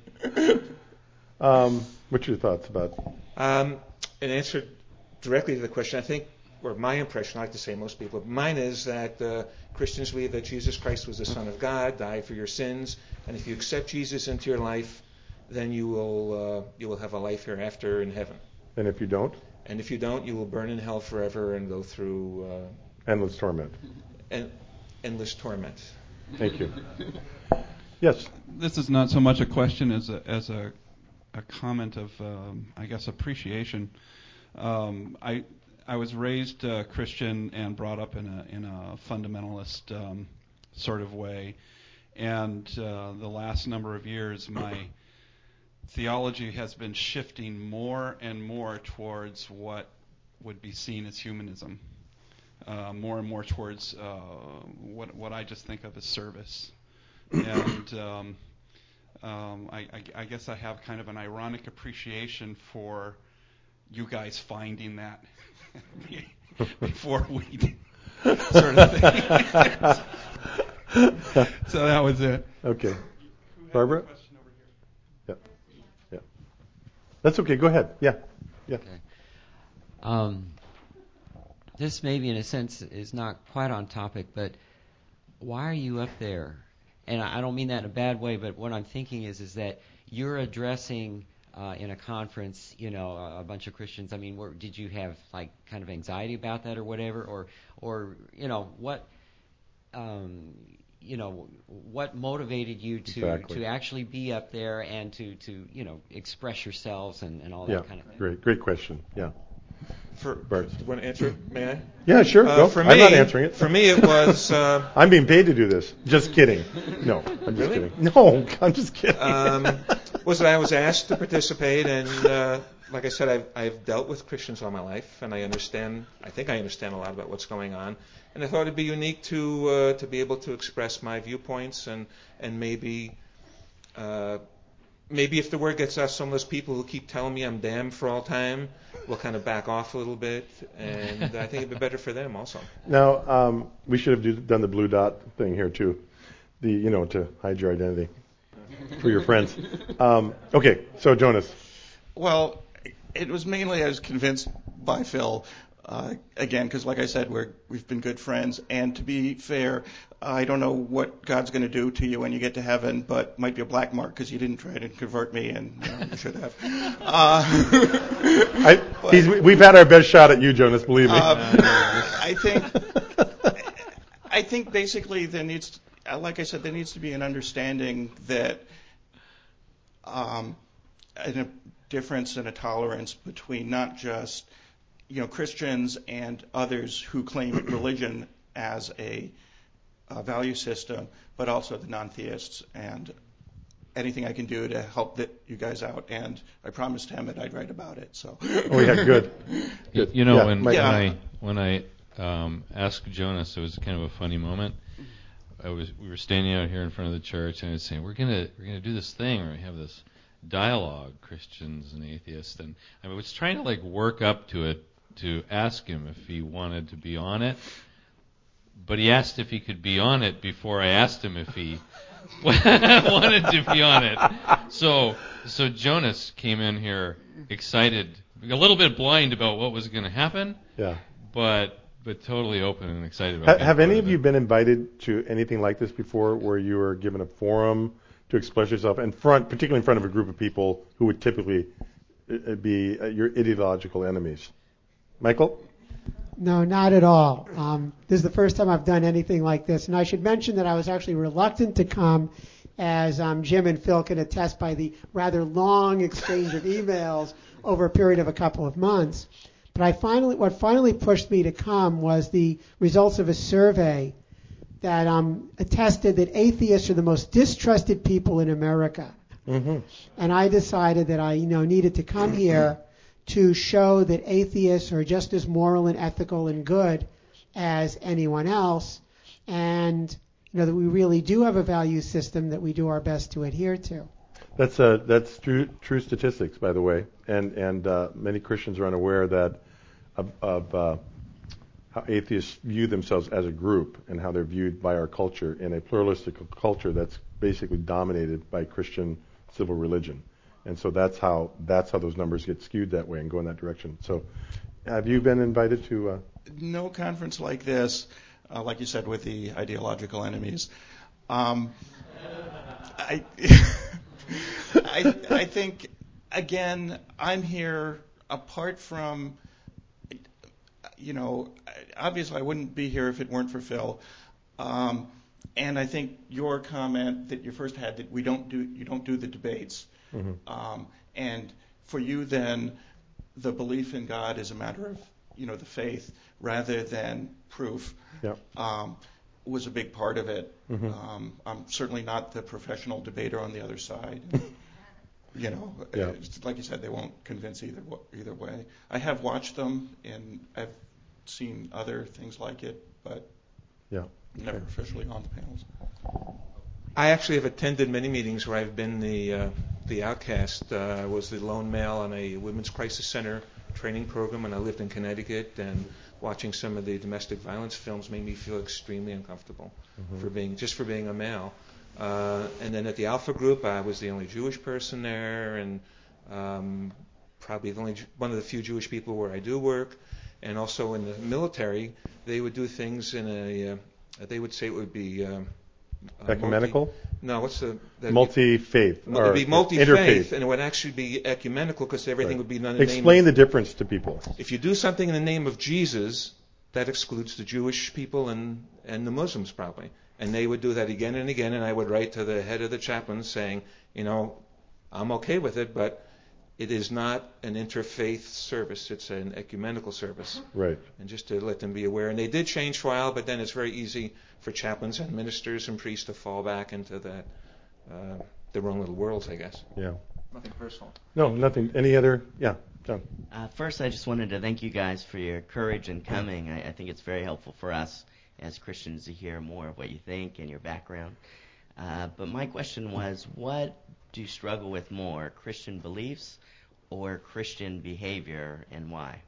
Um, what's your thoughts about? Um, in answer directly to the question, I think, or my impression, I like to say most people, mine is that uh, Christians believe that Jesus Christ was the Son of God, died for your sins, and if you accept Jesus into your life, then you will uh, you will have a life hereafter in heaven. And if you don't, And if you don't, you will burn in hell forever and go through uh, endless torment. en- endless torment. Thank you. Yes. This is not so much a question as a as a, a comment of, um, I guess, appreciation. Um, I I was raised uh, Christian and brought up in a in a fundamentalist um, sort of way, and uh, the last number of years, my theology has been shifting more and more towards what would be seen as humanism, uh, more and more towards uh, what what I just think of as service. And um, um, I, I, I guess I have kind of an ironic appreciation for you guys finding that before we did, sort of thing. So that was it. Okay. Barbara? Yeah. Yeah. That's okay. Go ahead. Yeah. Yeah. Okay. Um, this maybe in a sense is not quite on topic, but why are you up there? And I I don't mean that in a bad way, but what I'm thinking is is that you're addressing uh, in a conference, you know, a, a bunch of Christians. I mean, were, did you have like kind of anxiety about that or whatever, or or you know what, um, you know, what motivated you to Exactly. to actually be up there and to to you know express yourselves and, and all Yeah. that kind of thing? Great. Great question. Yeah. For, Bert. do you want to answer it? May I? Yeah, sure. Uh, Go. for I'm me, not answering it. For me, it was. Uh, I'm being paid to do this. Just kidding. No, I'm just Really? kidding. No, I'm just kidding. um, was that I was asked to participate, and uh, like I said, I've, I've dealt with Christians all my life, and I understand. I think I understand a lot about what's going on, and I thought it'd be unique to uh, to be able to express my viewpoints, and and maybe uh, maybe if the word gets out, some of those people who keep telling me I'm damned for all time will kind of back off a little bit, and I think it'd be better for them also. Now, um, we should have do, done the blue dot thing here too, the you know to hide your identity for your friends. Um, okay, so Jonas. Well, it was mainly I was convinced by Phil, uh, again, because like I said, we're, we've been good friends. And to be fair, I don't know what God's going to do to you when you get to heaven, but might be a black mark because you didn't try to convert me, and you know, you should have. Uh, I, he's, we've had our best shot at you, Jonas, believe me. Um, I think, I think basically there needs, like I said, there needs to be an understanding that um, a difference and a tolerance between not just, you know, Christians and others who claim religion as a, a value system, but also the non-theists, and anything I can do to help that you guys out. And I promised him that I'd write about it. So. Oh yeah, good. good. You know, yeah, when, yeah. when I when I um, asked Jonas, it was kind of a funny moment. I was we were standing out here in front of the church, and I was saying, we're gonna we're gonna do this thing where we have this dialogue, Christians and atheists, and I was trying to like work up to it to ask him if he wanted to be on it, but he asked if he could be on it before I asked him if he wanted to be on it. So so Jonas came in here excited, a little bit blind about what was going to happen, yeah, but but totally open and excited about ha- it. Have any of you been invited to anything like this before, where you were given a forum to express yourself in front, particularly in front of a group of people who would typically uh, be uh, your ideological enemies? Michael? No, not at all. Um, this is the first time I've done anything like this. And I should mention that I was actually reluctant to come, as um, Jim and Phil can attest by the rather long exchange of emails over a period of a couple of months. But I finally, what finally pushed me to come was the results of a survey that um, attested that atheists are the most distrusted people in America. Mm-hmm. And I decided that I, you know, needed to come here to show that atheists are just as moral and ethical and good as anyone else, and you know that we really do have a value system that we do our best to adhere to. That's uh, that's true true statistics, by the way, and and uh, many Christians are unaware that of, of uh, how atheists view themselves as a group and how they're viewed by our culture in a pluralistic culture that's basically dominated by Christian civil religion. And so that's how that's how those numbers get skewed that way and go in that direction. So, have you been invited to? Uh... No conference like this, uh, like you said, with the ideological enemies. Um, I, I, I think again, I'm here apart from, you know, obviously I wouldn't be here if it weren't for Phil. Um, and I think your comment that you first had that we don't do you don't do the debates. Mm-hmm. Um, and for you, then, the belief in God is a matter of, you know, the faith rather than proof. Yep. Um, was a big part of it. Mm-hmm. Um, I'm certainly not the professional debater on the other side. You know, yeah. like you said, they won't convince either either way. I have watched them, and I've seen other things like it, but yeah. never okay. officially on the panels. I actually have attended many meetings where I've been the uh, the outcast. Uh, I was the lone male on a women's crisis center training program, and I lived in Connecticut. And watching some of the domestic violence films made me feel extremely uncomfortable mm-hmm. for being just for being a male. Uh, and then at the Alpha Group, I was the only Jewish person there, and um, probably the only one of the few Jewish people where I do work. And also in the military, they would do things in a. Uh, they would say it would be. Um, Uh, ecumenical? Multi, no, what's the... Multi-faith. It would be multi-faith, interfaith. And it would actually be ecumenical because everything right. would be done in the Explain name of... the difference to people. If you do something in the name of Jesus, that excludes the Jewish people and, and the Muslims probably. And they would do that again and again, and I would write to the head of the chaplain saying, you know, I'm okay with it, but it is not an interfaith service. It's an ecumenical service. Right. And just to let them be aware. And they did change for a while, but then it's very easy for chaplains and ministers and priests to fall back into that, uh, their own little worlds, I guess. Yeah. Nothing personal. No, nothing. Any other? Yeah, John. Uh, first, I just wanted to thank you guys for your courage in coming. I, I think it's very helpful for us as Christians to hear more of what you think and your background. Uh, but my question was, what do you struggle with more, Christian beliefs or Christian behavior, and why?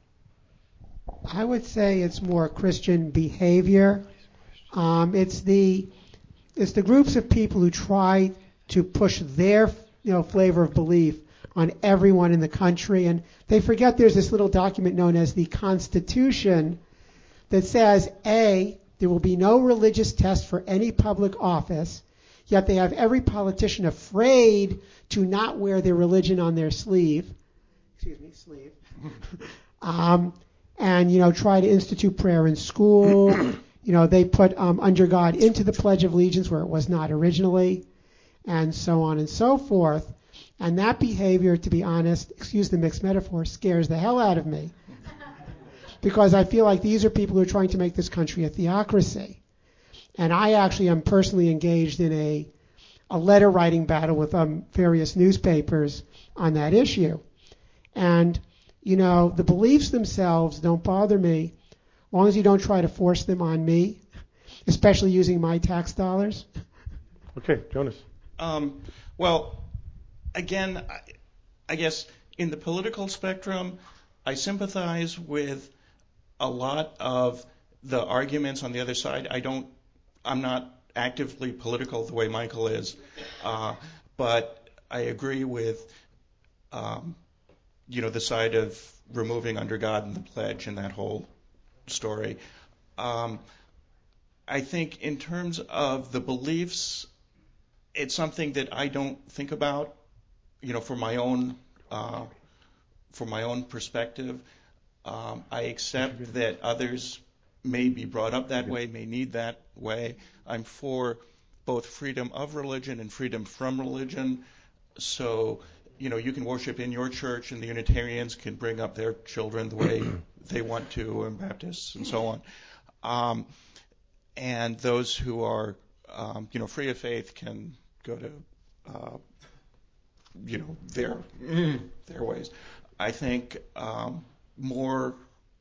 I would say it's more Christian behavior. Um, it's the it's the groups of people who try to push their you know flavor of belief on everyone in the country, and they forget there's this little document known as the Constitution that says, A, there will be no religious test for any public office, yet they have every politician afraid to not wear their religion on their sleeve. Excuse me, sleeve. um, and, you know, try to institute prayer in school. You know, they put um, under God into the Pledge of Allegiance where it was not originally, and so on and so forth. And that behavior, to be honest, excuse the mixed metaphor, scares the hell out of me. Because I feel like these are people who are trying to make this country a theocracy. And I actually am personally engaged in a, a letter writing battle with um, various newspapers on that issue. And, you know, the beliefs themselves don't bother me, as long as you don't try to force them on me, especially using my tax dollars. Okay, Jonas. Um, well, again, I, I guess in the political spectrum, I sympathize with a lot of the arguments on the other side. I don't, I'm not actively political the way Michael is, uh, but I agree with, um, you know, the side of removing under God and the pledge and that whole story. Um, I think in terms of the beliefs, it's something that I don't think about, you know, for my own, uh, for my own perspective. Um, I accept that others may be brought up that way, may need that way. I'm for both freedom of religion and freedom from religion. So, you know, you can worship in your church, and the Unitarians can bring up their children the way they want to, and Baptists and so on. Um, and those who are, um, you know, free of faith can go to, uh, you know, their their ways. I think um, more.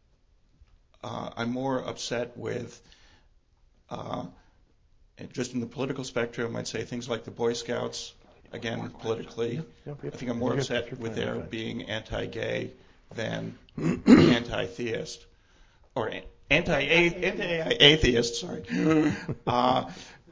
Uh, I'm more upset with, uh, just in the political spectrum, I'd say things like the Boy Scouts. Again, politically, Yep, yep, yep. I think I'm more You upset get your with point, their okay. being anti-gay than anti-theist, or an- anti-atheist. Sorry, uh,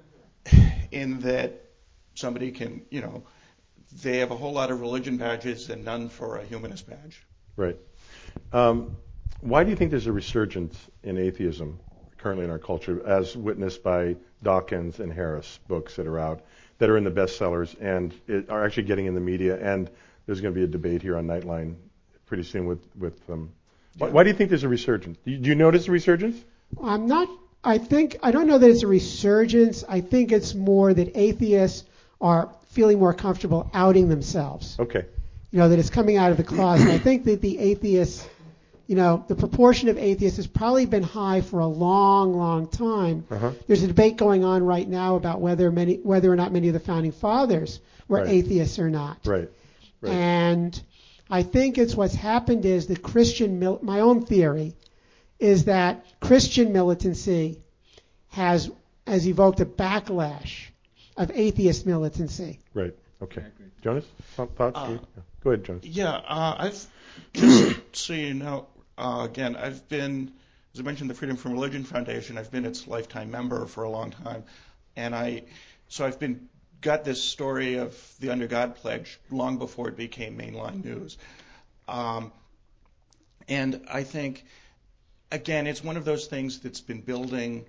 in that somebody can, you know, they have a whole lot of religion badges and none for a humanist badge. Right. Um, why do you think there's a resurgence in atheism currently in our culture, as witnessed by Dawkins and Harris books that are out, that are in the bestsellers and it, are actually getting in the media? And there's going to be a debate here on Nightline pretty soon with with them. Um, why, why do you think there's a resurgence? Do you, do you notice a resurgence? I'm not. I think I don't know that it's a resurgence. I think it's more that atheists are feeling more comfortable outing themselves. Okay. You know, that it's coming out of the closet. I think that the atheists, you know, the proportion of atheists has probably been high for a long, long time. Uh-huh. There's a debate going on right now about whether many, whether or not many of the founding fathers were Right. atheists or not. Right. Right. And I think it's what's happened is the Christian, mil- my own theory, is that Christian militancy has has evoked a backlash of atheist militancy. Right. Okay. Jonas, some thoughts? Uh, Go ahead, Jonas. Yeah, uh, I've just so you know, uh, again, I've been, as I mentioned, the Freedom from Religion Foundation. I've been its lifetime member for a long time, and I, so I've been got this story of the Under God Pledge long before it became mainline news, um, and I think, again, it's one of those things that's been building,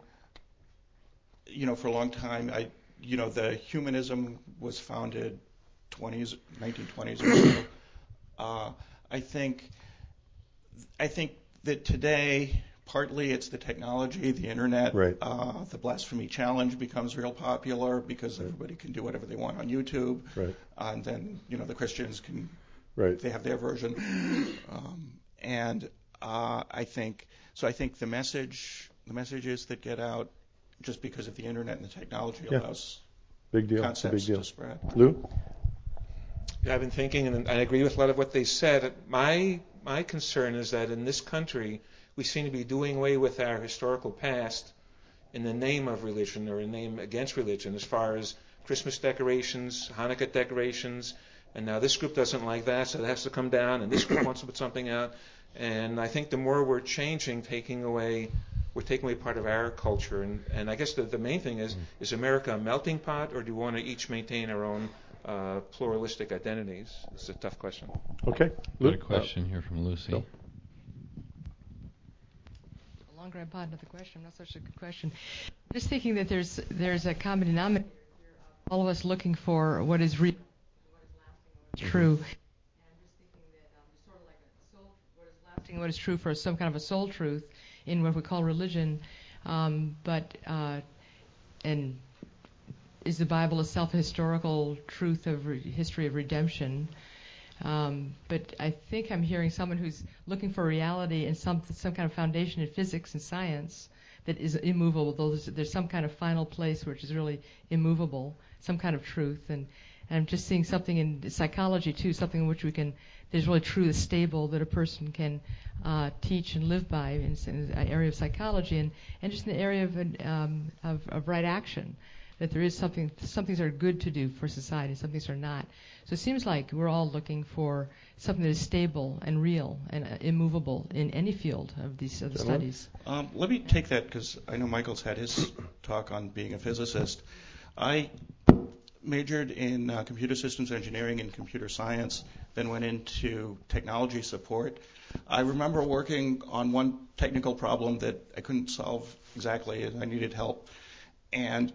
you know, for a long time. I, you know, the humanism was founded twenties, nineteen twenties or so. Uh, I think, I think that today, partly it's the technology, the internet. Right. Uh, the blasphemy challenge becomes real popular because Right. everybody can do whatever they want on YouTube. Right. Uh, and then, you know, the Christians can, Right. they have their version. Um, and uh, I think, so I think the message, the messages that get out just because of the internet and the technology Yeah. allows Big deal. It's a concepts big deal. to spread. Lou? Yeah, I've been thinking, and I agree with a lot of what they said. My my concern is that in this country, we seem to be doing away with our historical past in the name of religion or in name against religion, as far as Christmas decorations, Hanukkah decorations, and now this group doesn't like that, so it has to come down, and this group wants to put something out. And I think the more we're changing, taking away, we're taking away part of our culture. And, and I guess the, the main thing is, is America a melting pot, or do we want to each maintain our own uh, pluralistic identities? It's a tough question. Okay. Got a question here from Lucy. Bill. Long grandpa, another question. Not such a good question. Just thinking that there's there's a common denominator here of all of us looking for what is real, what is lasting, what is true. And I'm just thinking that um, there's sort of like a soul, what is lasting, what is true for some kind of a soul truth in what we call religion. Um, but uh, and is the Bible a self-historical truth of re- history of redemption? Um, but I think I'm hearing someone who's looking for reality and some some kind of foundation in physics and science that is immovable. There's, there's some kind of final place which is really immovable, some kind of truth. And, and I'm just seeing something in psychology too, something in which we can, there's really truth stable that a person can uh, teach and live by in, in the area of psychology, and, and just in the area of, um, of, of right action. That there is something, some things are good to do for society, some things are not. So it seems like we're all looking for something that is stable and real and uh, immovable in any field of these of the studies. Um, let me take that, because I know Michael's had his talk on being a physicist. I majored in uh, computer systems engineering and computer science, then went into technology support. I remember working on one technical problem that I couldn't solve exactly, and I needed help. And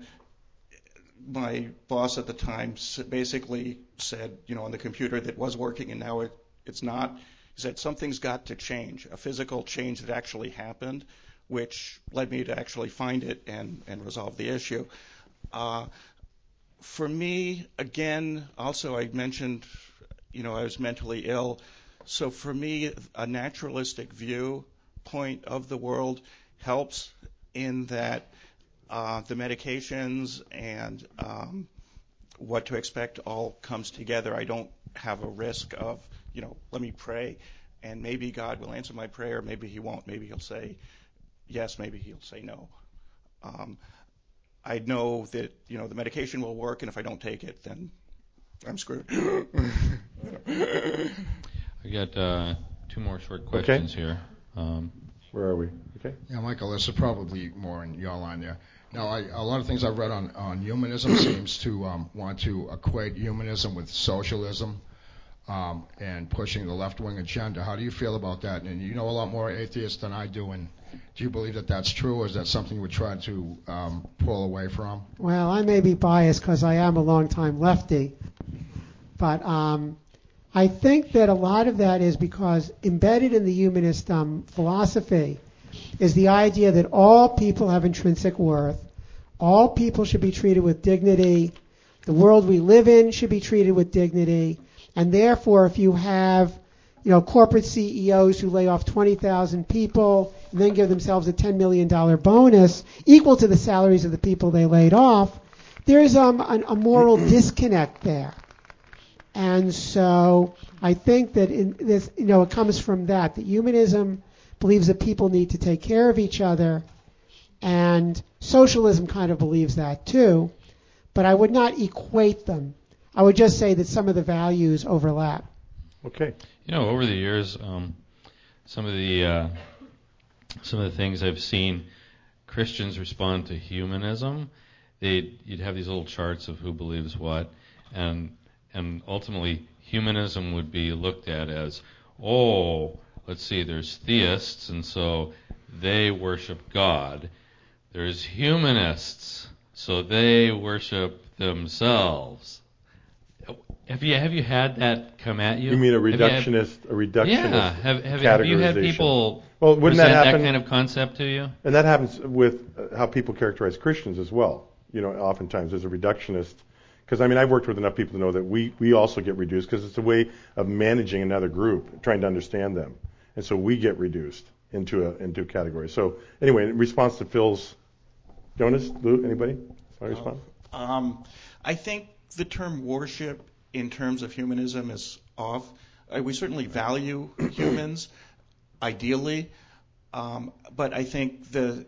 my boss at the time basically said, you know, on the computer that was working and now it, it's not, he said something's got to change, a physical change that actually happened, which led me to actually find it and, and resolve the issue. Uh, for me, again, also I mentioned, you know, I was mentally ill. So for me, a naturalistic viewpoint of the world helps in that Uh, the medications and um, what to expect all comes together. I don't have a risk of, you know, let me pray, and maybe God will answer my prayer, maybe he won't, maybe he'll say yes, maybe he'll say no. Um, I know that, you know, the medication will work, and if I don't take it, then I'm screwed. I got uh, two more short questions okay. here. Um, Where are we? Okay. Yeah, Michael, this is probably more in your line there. Now, I, a lot of things I've read on, on humanism seems to um, want to equate humanism with socialism um, and pushing the left-wing agenda. How do you feel about that? And you know a lot more atheists than I do, and do you believe that that's true, or is that something we try to um, pull away from? Well, I may be biased because I am a long-time lefty, but um, I think that a lot of that is because embedded in the humanist um, philosophy is the idea that all people have intrinsic worth, all people should be treated with dignity, the world we live in should be treated with dignity, and therefore if you have, you know, corporate C E Os who lay off twenty thousand people and then give themselves a ten million dollars bonus equal to the salaries of the people they laid off, there's um, an, a moral disconnect there. And so I think that in this, you know, it comes from that, that humanism believes that people need to take care of each other, and socialism kind of believes that too, but I would not equate them. I would just say that some of the values overlap. Okay. You know, over the years, um, some of the uh, some of the things I've seen Christians respond to humanism. They you'd have these little charts of who believes what, and and ultimately humanism would be looked at as, oh, let's see, there's theists, and so they worship God. There's humanists, so they worship themselves. Have you have you had that come at you? You mean a reductionist, had, a reductionist yeah. Have, have, categorization? Have you had people well, wouldn't present that, happen, that kind of concept to you? And that happens with how people characterize Christians as well. You know, oftentimes there's a reductionist. Because, I mean, I've worked with enough people to know that we, we also get reduced because it's a way of managing another group, trying to understand them. And so we get reduced into a into a category. So, anyway, in response to Phil's, Jonas, Lou, anybody? My response? Um, I think the term worship in terms of humanism is off. Uh, we certainly value humans, ideally, um, but I think the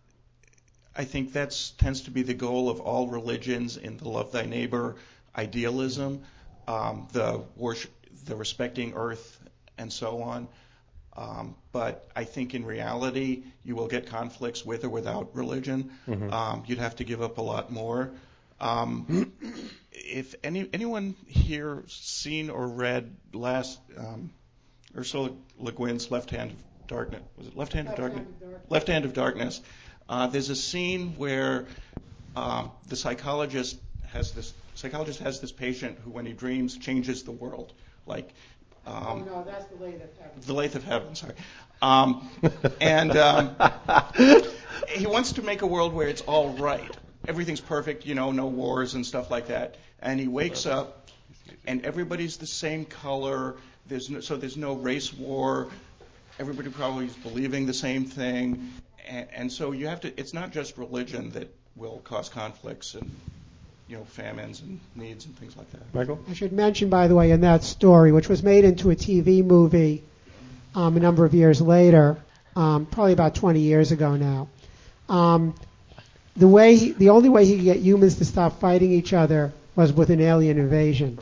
I think that tends to be the goal of all religions in the love thy neighbor idealism, um, the worship, the respecting earth, and so on. Um, but I think in reality, you will get conflicts with or without religion. Mm-hmm. Um, you'd have to give up a lot more. Um, if any anyone here seen or read last um, Ursula Le Guin's Left Hand of Darkness, was it Left Hand of Darkness? Left Hand of Darkness. Uh, there's a scene where um, the psychologist has this psychologist has this patient who, when he dreams, changes the world. Like, um, oh no, that's the Lathe of Heaven. The Lathe of Heaven, sorry. Um, and um, he wants to make a world where it's all right. Everything's perfect, you know, no wars and stuff like that. And he wakes up, and everybody's the same color. There's no, so there's no race war. Everybody probably is believing the same thing. And, and so you have to. It's not just religion that will cause conflicts and, you know, famines and needs and things like that. Michael? I should mention, by the way, in that story, which was made into a T V movie um, a number of years later, um, probably about twenty years ago now, um, the way, he, the only way he could get humans to stop fighting each other was with an alien invasion.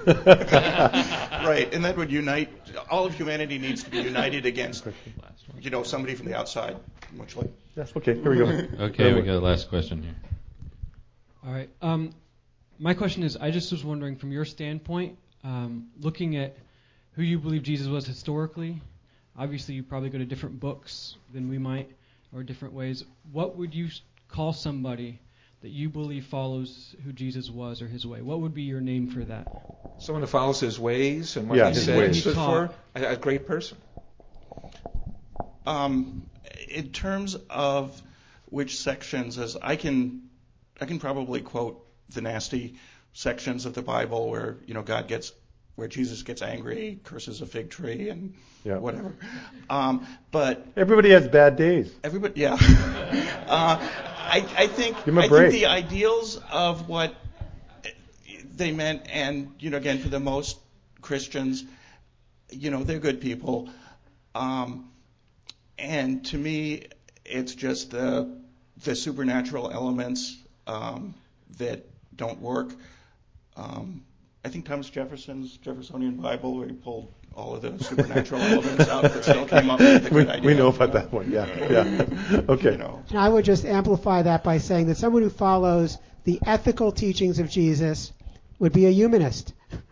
Right, and that would unite. All of humanity needs to be united against, you know, somebody from the outside. Much like. Yes. Okay. Here we go. Okay, we got the last question here. All right. Um, my question is, I just was wondering, from your standpoint, um, looking at who you believe Jesus was historically, obviously you probably go to different books than we might, or different ways. What would you call somebody that you believe follows who Jesus was or his way? What would be your name for that? Someone who follows his ways and what Yeah, he his said ways. and stood He for. taught. A, a great person. Um, in terms of which sections, as I can, I can probably quote the nasty sections of the Bible where, you know, God gets, where Jesus gets angry, curses a fig tree, and Yeah. whatever. Um, but Everybody has bad days. everybody, yeah. uh, I, I think, Give 'em a I break. think the ideals of what they meant, and, you know, again, for the most Christians, you know, they're good people. Um, and to me, it's just the the supernatural elements um, that don't work. Um, I think Thomas Jefferson's Jeffersonian Bible, where he pulled all of the supernatural elements out, but still came up with a we, good idea. we know about that one. Yeah. Yeah. Okay. You know. And I would just amplify that by saying that someone who follows the ethical teachings of Jesus would be a humanist.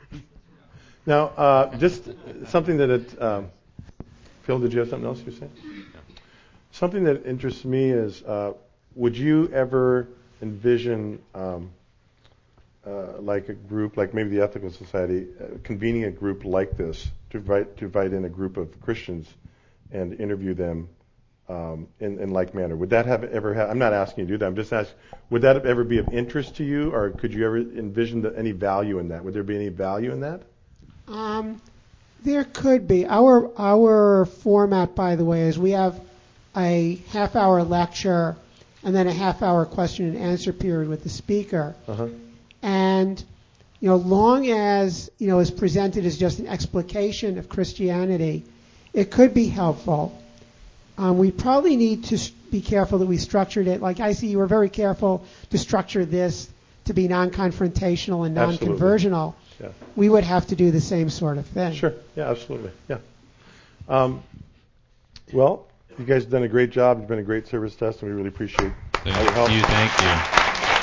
Now, uh, just something that it, um, Phil, did you have something else you were saying? Something that interests me is, uh, would you ever envision, um, uh, like a group, like maybe the Ethical Society, uh, convening a group like this to invite to invite in a group of Christians and interview them um, in, in like manner? Would that have ever? Ha- I'm not asking you to do that. I'm just asking. Would that ever be of interest to you, or could you ever envision the, any value in that? Would there be any value in that? Um, there could be. Our our format, by the way, is we have a half-hour lecture and then a half-hour question and answer period with the speaker. Uh-huh. And, you know, long as, you know, is presented as just an explication of Christianity, it could be helpful. Um, we probably need to be careful that we structured it. Like I see you were very careful to structure this to be non-confrontational and non-conversional. Yeah. We would have to do the same sort of thing. Sure. Yeah, absolutely. Yeah. Um, well, you guys have done a great job. You've been a great service to us, and we really appreciate Thank all your help. you. Thank you.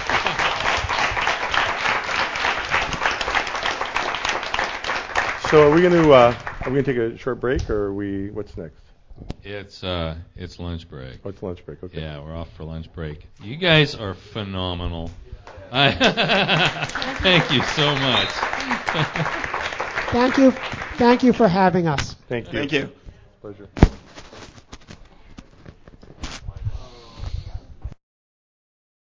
So, are we going to uh, are we going to take a short break, or are we? What's next? It's uh, it's lunch break. Oh, it's lunch break. Okay. Yeah, we're off for lunch break. You guys are phenomenal. I Thank you so much. Thank you. Thank you for having us. Thank you. Thank you. Pleasure.